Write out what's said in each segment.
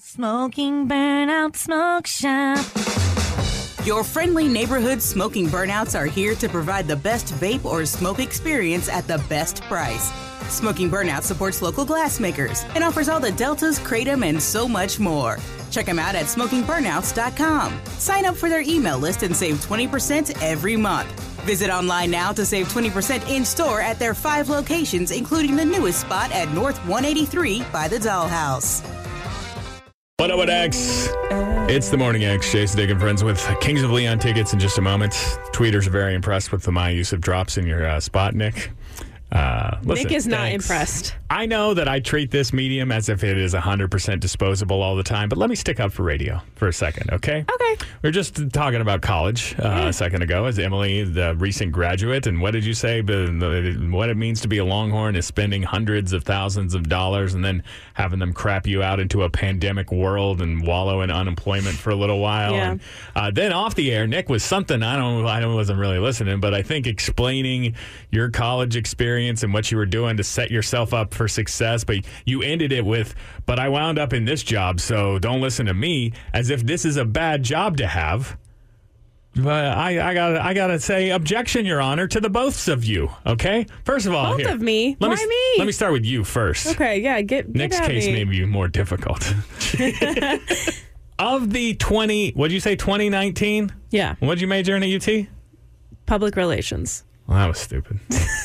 Smoking Burnout Smoke Shop. Your friendly neighborhood smoking burnouts are here to provide the best vape or smoke experience at the best price. Smoking Burnout supports local glassmakers and offers all the Deltas, Kratom, and so much more. Check them out at smokingburnouts.com. Sign up for their email list and save 20% every month. Visit online now to save 20% in-store at their 5 locations, including the newest spot at North 183 by the Dollhouse. What up, X? It's the Morning X. Jason Dick and friends with Kings of Leon tickets in just a moment. Tweeters are very impressed with my use of drops in your spot, Nick. Listen, Nick is not impressed. I know that I treat this medium as if it is 100% disposable all the time, but let me stick up for radio for a second, okay? Okay. We were just talking about college a second ago as Emily, the recent graduate, and what did you say? What it means to be a Longhorn is spending hundreds of thousands of dollars and then having them crap you out into a pandemic world and wallow in unemployment for a little while. Yeah. And, then off the air, Nick was something, I wasn't really listening, but I think explaining your college experience and what you were doing to set yourself up for success, but you ended it with, but I wound up in this job, so don't listen to me, as if this is a bad job to have. But I gotta say, objection, Your Honor, to the boths of you, okay? First of all, Both here, of me? Why me? Let me start with you first. Okay, yeah, get Nick's at case me. may be more difficult. Of the 2019? Yeah, What'd you major in at UT? public relations. Well, that was stupid.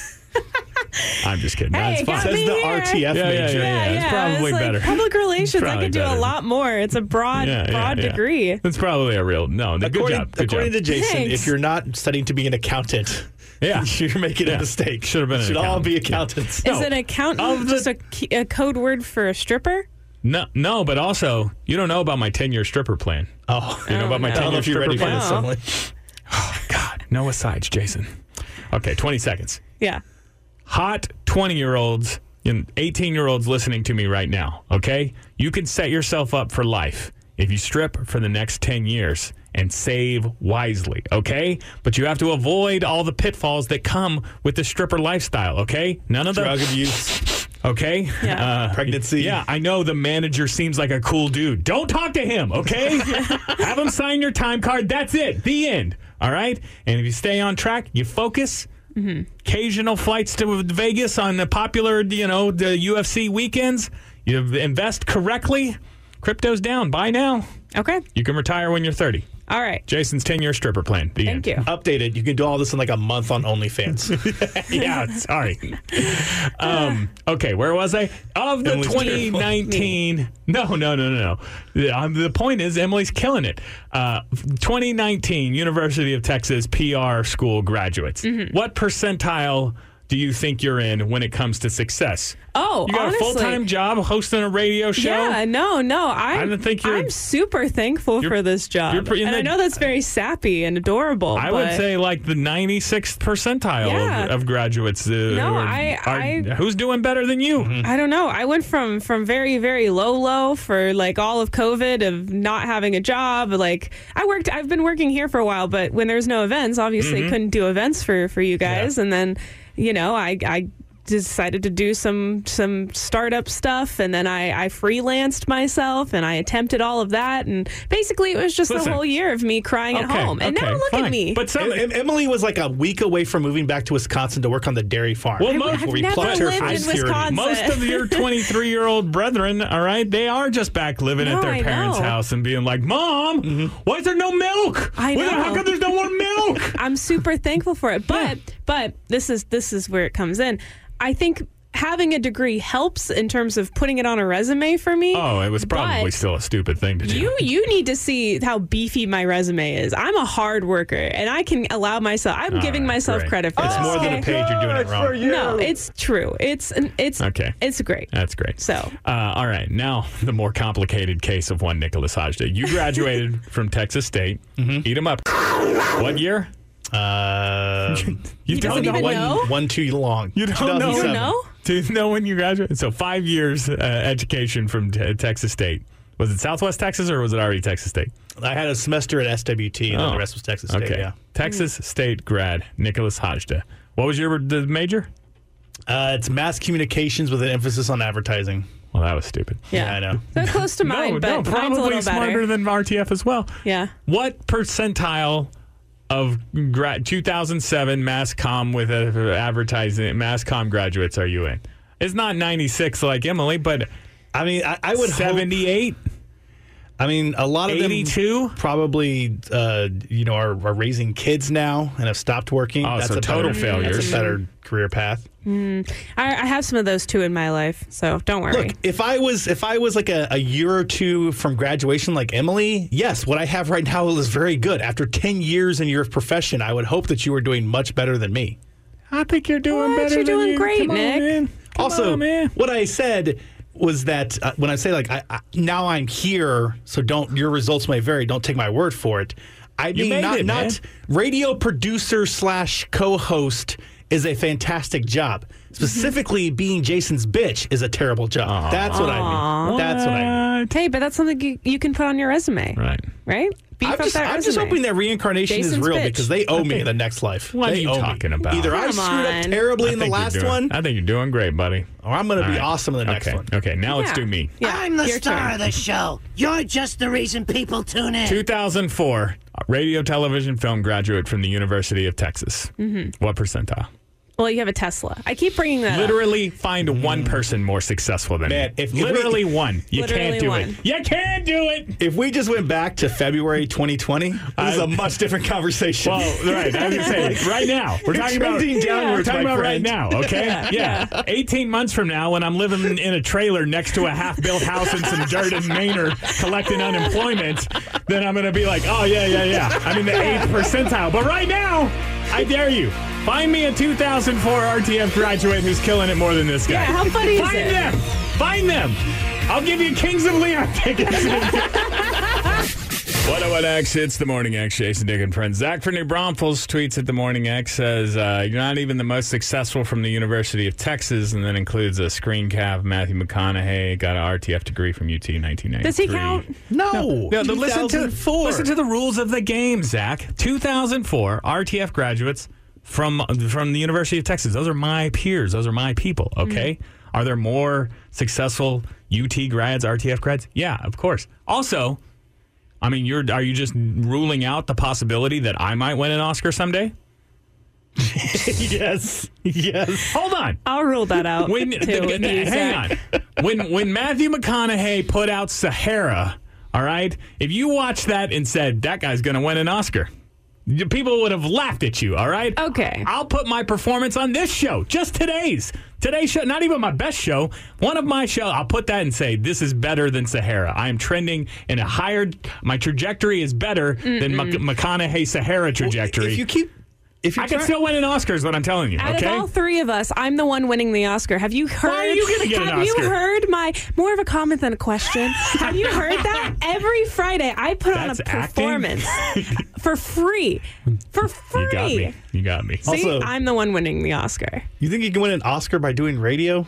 I'm just kidding. Hey, That's it fine. got Says me the here. RTF major. Yeah, it's probably I was better. like, public relations, I Probably could do better. a lot more. It's a broad degree. It's probably a real good job. Good According job. to Jason, Thanks. if you're not studying to be an accountant, Yeah. you're making Yeah. a mistake. Should have been an Should all accountant. be accountants. Is an accountant just a code word for a stripper? No, but also you don't know about my 10-year stripper plan. Oh, You know about my no. I don't 10-year know if you're stripper ready for plan? this, No. Emily. Oh God, no asides, Jason. Okay, 20 seconds. Yeah. Hot 20-year-olds and 18-year-olds listening to me right now, okay? You can set yourself up for life if you strip for the next 10 years and save wisely, okay? But you have to avoid all the pitfalls that come with the stripper lifestyle, okay? None of Drug the... abuse, Okay? Yeah. pregnancy. Yeah, I know the manager seems like a cool dude. Don't talk to him, okay? Have him sign your time card. That's it. The end. All right? And if you stay on track, you focus. Occasional flights to Vegas on the popular, the UFC weekends. You invest correctly. Crypto's down. Buy now. Okay. You can retire when you're 30. All right. Jason's 10-year stripper plan. The Thank end. you. Updated. You can do all this in like a month on OnlyFans. Yeah, sorry. Okay, where was I? Of the Emily's 2019... No. The point is, Emily's killing it. 2019 University of Texas PR school graduates. What percentile do you think you're in when it comes to success? Oh, You got honestly, a full-time job hosting a radio show? Yeah, no. I don't think you're- I'm super thankful you're- for this job. you're in and the- I know that's very sappy and adorable. I would but say like the 96th percentile Yeah. of graduates. Who's doing better than you? I don't know. I went from very, very low for like all of COVID of not having a job. Like I've been working here for a while, but when there's no events, obviously couldn't do events for you guys. Yeah. And then, I decided to do some startup stuff, and then I freelanced myself and I attempted all of that, and basically it was just Listen. a whole year of me crying at home. And now look fine. at me. But Emily was like a week away from moving back to Wisconsin to work on the dairy farm. Well, I've before we never plucked her lived from in security. Wisconsin. most of your 23-year-old brethren, all right, they are just back living at No, their I parents' know. house and being like, Mom, why is there no milk? I know. How come there's no more milk? I'm super thankful for it. But this is where it comes in. I think having a degree helps in terms of putting it on a resume for me. Oh, it was probably But still a stupid thing to do. You need to see how beefy my resume is. I'm a hard worker, and I can allow myself. I'm giving right, myself great. credit for It's this. more than a page. You're doing it wrong. No, it's true. It's Okay. It's great. That's great. So all right, now the more complicated case of one Nicholas Hajda. You graduated from Texas State. Eat 'em up. What year? You doesn't even know? One too long. You don't know? 2007. You know? Do you know when you graduated? So 5 years education from Texas State. Was it Southwest Texas or was it already Texas State? I had a semester at SWT, and then the rest was Texas State. Okay. Yeah. Texas State grad, Nicholas Hajda. What was the major? It's mass communications with an emphasis on advertising. Well, that was stupid. Yeah, I know. So close to mine, but mine's a probably little smarter better. than RTF as well. Yeah. What percentile of 2007 mass comm with advertising mass comm graduates are you in? It's not 96 like Emily, but I mean, I would 78. I mean, a lot of 82? them probably, are raising kids now and have stopped working. Oh, so total failures. That's a better career path. I have some of those too in my life, so don't worry. Look, if I was like a year or two from graduation like Emily, yes, what I have right now is very good. After 10 years in your profession, I would hope that you were doing much better than me. I think you're doing What? better You're than doing you. great, Come on, Nick. man. Come Also, on, man. what I said was that when I say like now I'm here, so your results may vary. Don't take my word for it. I You mean, made it, man. not radio producer / co-host is a fantastic job. Specifically, being Jason's bitch is a terrible job. That's what I mean. That's what I mean. Okay, but that's something you can put on your resume, Right. Beef I'm up just, that I'm just resume. hoping that reincarnation is Jason's real bitch. because they owe me in the next life. What are They you owe me. talking about? Either I Come screwed up on. terribly I in the think you're last doing- one, I think you're doing great, buddy. or I'm going to be All right. awesome in the next Okay. one. Okay, now let's Yeah. do me. Yeah, I'm the your star turn. of the show. You're just the reason people tune in. 2004, radio, television, film graduate from the University of Texas. What percentile? Well, you have a Tesla. I keep bringing that up. Literally find one person more successful than Man, you. if we- Literally one. You Literally can't do one. it. You can't do it. If we just went back to February 2020, this is a much different conversation. Well, right. I was going to say, right now. We're talking about, trending downwards, we're talking my about right friend. now, okay? Yeah. 18 months from now, when I'm living in a trailer next to a half-built house and some dirt in Manor collecting unemployment, then I'm going to be like, oh, yeah. I'm in the 8th percentile. But right now, I dare you. Find me a 2004 RTF graduate who's killing it more than this guy. Yeah, how funny is Find it? them. Find them. I'll give you Kings of Leon tickets. 101X, it's the Morning X. Jason Dick and friends. Zach from New Braunfels tweets at the Morning X, says, you're not even the most successful from the University of Texas, and then includes a screen cap. Matthew McConaughey got an RTF degree from UT in 1993. Does he count? no, Yeah, but listen 2004. to the rules of the game, Zach. 2004 RTF graduates from the University of Texas. Those are my peers. Those are my people, okay? Are there more successful UT grads, RTF grads? Yeah, of course. Also, I mean, are you just ruling out the possibility that I might win an Oscar someday? Yes. Hold on. I'll rule that out. When, too, with you, hang Zach. on. When Matthew McConaughey put out Sahara, all right, if you watched that and said, that guy's going to win an Oscar, people would have laughed at you, all right? Okay. I'll put my performance on this show, just today's show, not even my best show, one of my shows. I'll put that and say, this is better than Sahara. I am trending in a higher, my trajectory is better than McConaughey Sahara trajectory. If you I can still win an Oscar is what I'm telling you, Out okay? of all three of us, I'm the one winning the Oscar. Have you heard? Why are you gonna get an Have you Oscar? heard my more of a comment than a question? Have you heard that? Every Friday, I put on a That's acting? performance for free. For free. You got me. See, Also- I'm the one winning the Oscar. You think you can win an Oscar by doing radio?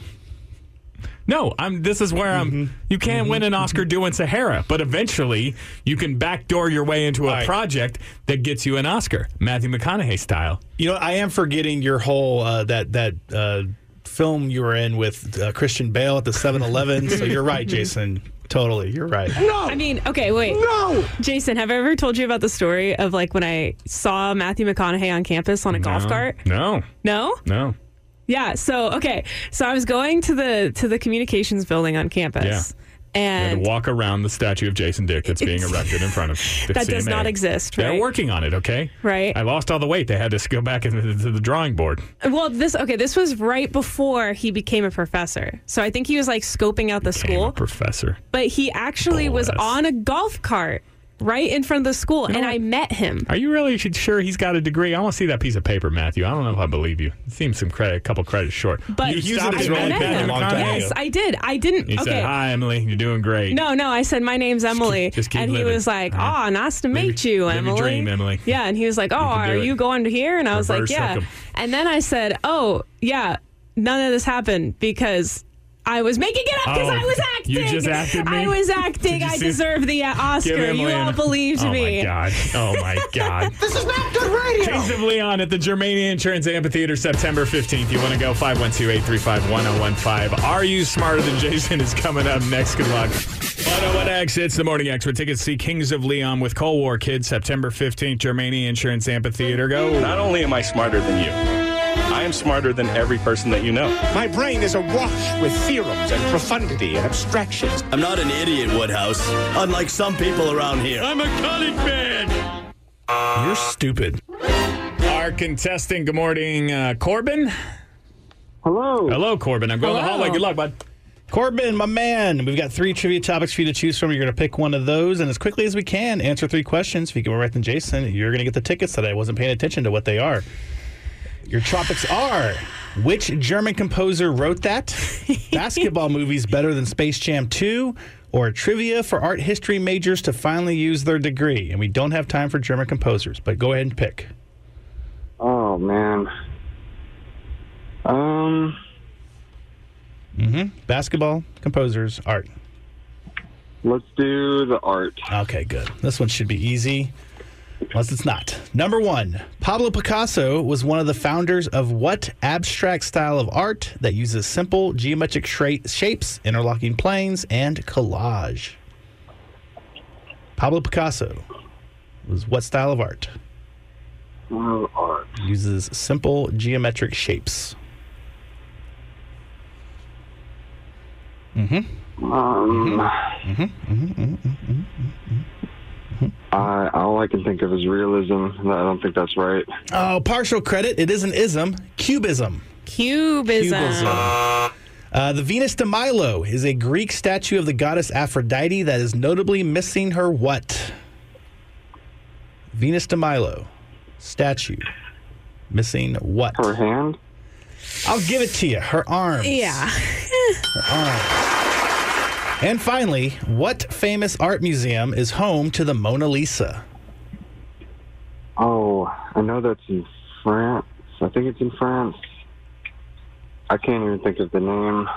No, this is where you can't win an Oscar doing Sahara, but eventually you can backdoor your way into a All right. project that gets you an Oscar, Matthew McConaughey style. You know, I am forgetting your whole that film you were in with Christian Bale at the 7-Eleven. So you're right, Jason. Totally, you're right. I mean, okay, wait. No! Jason, have I ever told you about the story of like when I saw Matthew McConaughey on campus on a golf cart? No. No? Yeah, so I was going to the communications building on campus. Yeah. And You had to walk around the statue of Jason Dick that's being erected in front of the that does CMA. not exist, They're right? working on it, okay? Right. I lost all the weight. They had to go back into the drawing board. Well, this was right before he became a professor. So I think he was like scoping out the Became a school. professor. But he actually was Bless. on a golf cart right in front of the school, and I met him. Are you really sure he's got a degree? I want to see that piece of paper, Matthew. I don't know if I believe you. It seems a couple credits short. But you used stopped it as at rolling Matthew pin a long time McConaughey. Yes, I did. I didn't. He okay. said, "Hi, Emily. You're doing great." No, I said, my name's Emily. just keep and he living. was like, Uh-huh. oh, nice to Live meet your- you, live your Emily. dream, Emily. Yeah, and he was like, oh, can do are it. you going to here? And I was like, Reverse yeah. hook 'em. And then I said, oh, yeah, none of this happened because I was making it up because I was acting. You just acted me? I was acting. I deserve the Oscar. You all believed me. Oh, my God. This is not good radio. Kings of Leon at the Germania Insurance Amphitheater, September 15th. You want to go? 512-835-1015. Are You Smarter Than Jason is coming up next. Good luck. 101X, it's the Morning X with tickets to see Kings of Leon with Cold War Kids, September 15th, Germania Insurance Amphitheater. Go. Not only am I smarter than you, I am smarter than every person that you know. My brain is awash with theorems and profundity and abstractions. I'm not an idiot, Woodhouse, unlike some people around here. I'm a comic man. You're stupid. Our contestant, good morning, Corbin. Hello. Hello, Corbin. I'm going the hallway. Good luck, bud. Corbin, my man, we've got 3 trivia topics for you to choose from. You're going to pick one of those, and as quickly as we can, answer 3 questions. If you get more right than Jason, you're going to get the tickets today. I wasn't paying attention to what they are. Your topics are: which German composer wrote that? Basketball movies better than Space Jam 2? Or trivia for art history majors to finally use their degree. And we don't have time for German composers, but go ahead and pick. Oh, man. Basketball, composers, art. Let's do the art. Okay, good. This one should be easy, unless it's not. Number 1, Pablo Picasso was one of the founders of what abstract style of art that uses simple geometric shapes, interlocking planes, and collage? Pablo Picasso was what style of art? Art. Uses simple geometric shapes. All I can think of is realism. I don't think that's right. Oh, partial credit. It is an ism. Cubism. Cubism. The Venus de Milo is a Greek statue of the goddess Aphrodite that is notably missing her what? Venus de Milo statue. Missing what? Her hand? I'll give it to you. Her arms. Yeah. Her arms. And finally, what famous art museum is home to the Mona Lisa? Oh, I know that's in France. I think it's in France. I can't even think of the name.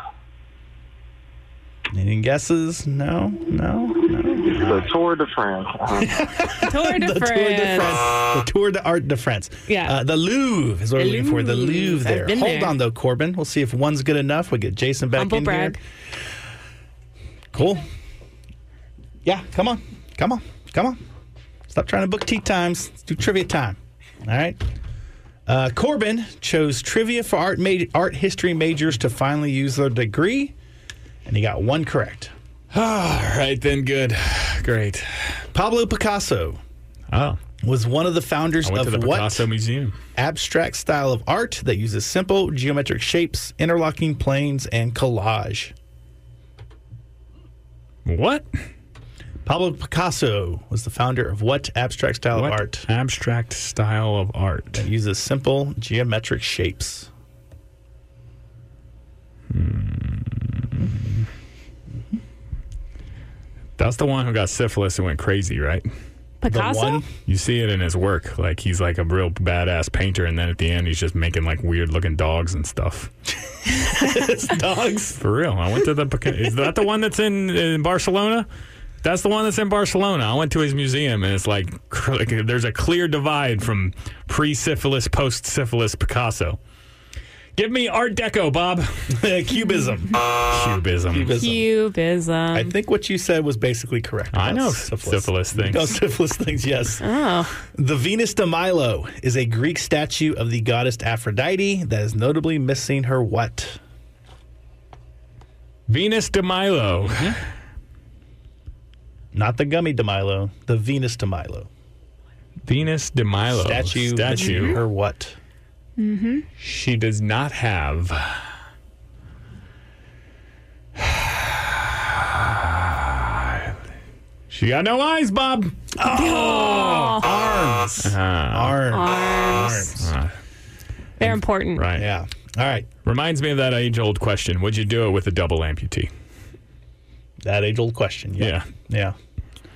Any guesses? No. The Tour de France. Tour de France. The Tour d'Art de France. Yeah. The Louvre is what we're looking for. The Louvre there. I've been Hold there. on, though, Corbin. We'll see if one's good enough. We'll get Jason back Humble in brag. here. Cool. Yeah, come on. Stop trying to book tea times. Let's do trivia time. All right. Corbin chose trivia for art history majors to finally use their degree, and he got 1 correct. All right, then. Good. Great. Pablo Picasso Oh, was one of the founders I went to of the what Picasso Museum. abstract style of art that uses simple geometric shapes, interlocking planes, and collage? What? Pablo Picasso was the founder of what abstract style What of art abstract style of art? that uses simple geometric shapes? That's the one who got syphilis and went crazy, right? Picasso? The one? You see it in his work. Like, he's like a real badass painter, and then at the end, he's just making like weird looking dogs and stuff. Dogs. For real. I went to the. Is that the one that's in Barcelona? That's the one that's in Barcelona. I went to his museum, and it's like there's a clear divide from pre-syphilis, post-syphilis Picasso. Give me Art Deco, Bob. Cubism. Cubism. I think what you said was basically correct. I know about syphilis things. No, syphilis things, yes. Oh. The Venus de Milo is a Greek statue of the goddess Aphrodite that is notably missing her what? Venus de Milo. Not the gummy de Milo, the Venus de Milo. Venus de Milo. Statue. Missing her what? She does not have. She got no eyes, Bob. Arms. Arms. They're important. Right. Yeah. All right. Reminds me of that age-old question. Would you do it with a double amputee? That age-old question. Yeah.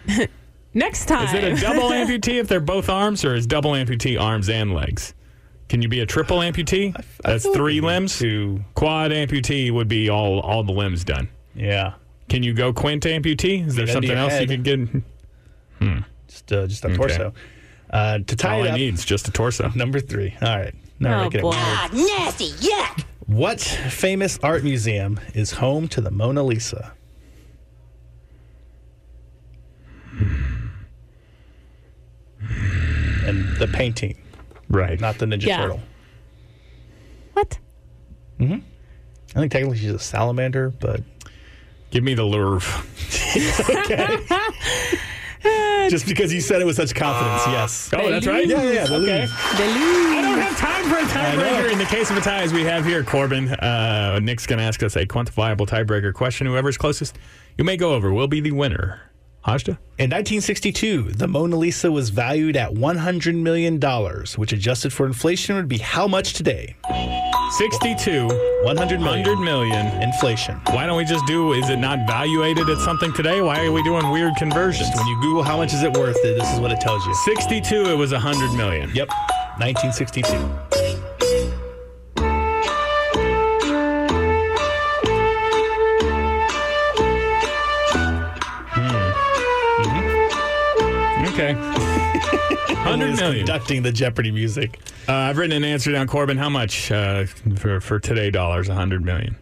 Next time. Is it a double amputee if they're both arms, or is double amputee arms and legs? Can you be a triple amputee? That's feel like 3 you need limbs. two. Quad amputee would be all the limbs done. Yeah. Can you go quint amputee? Is there That'd be something your else you head. could get? Just a torso. To tie All it I up, need is just a torso. number 3. All right. Now Oh, make it boy. Nasty, yuck. What famous art museum is home to the Mona Lisa? And the painting, Right. not the Ninja Yeah. Turtle. What? I think technically she's a salamander, but Give me the Louvre. just because you said it with such confidence, yes. Oh, that's right? Yeah, the Okay. Louvre. I don't have time for a I know. tiebreaker. In the case of a tie, as we have here, Corbin, Nick's going to ask us a quantifiable tiebreaker question. Whoever's closest, you may go over, will be the winner. Hajda? In 1962, the Mona Lisa was valued at $100 million, which adjusted for inflation would be how much today? 62, 100 million. 100 million. Inflation. Why don't we just do, is it not valuated at something today? Why are we doing weird conversions? When you Google how much is it worth, this is what it tells you. 62, it was 100 million. Yep, 1962. Okay. 100 Who's million. conducting the Jeopardy music. I've written an answer down, Corbin. How much for today dollars? 100 million.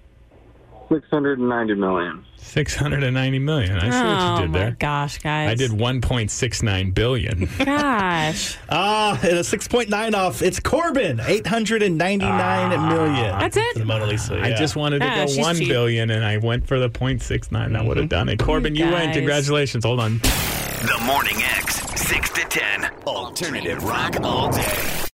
690 million. 690 million. I see what you did my there. gosh, guys. I did 1.69 billion. Gosh. And a 6.9 off. It's Corbin, 899 million. That's it? For the Mona Lisa. I yeah. just wanted to go she's 1 cheap. billion, and I went for the 0.69. That would have done it. Corbin, you win. guys. Congratulations. Hold on. The Morning X, 6 to 10. Alternative rock all day.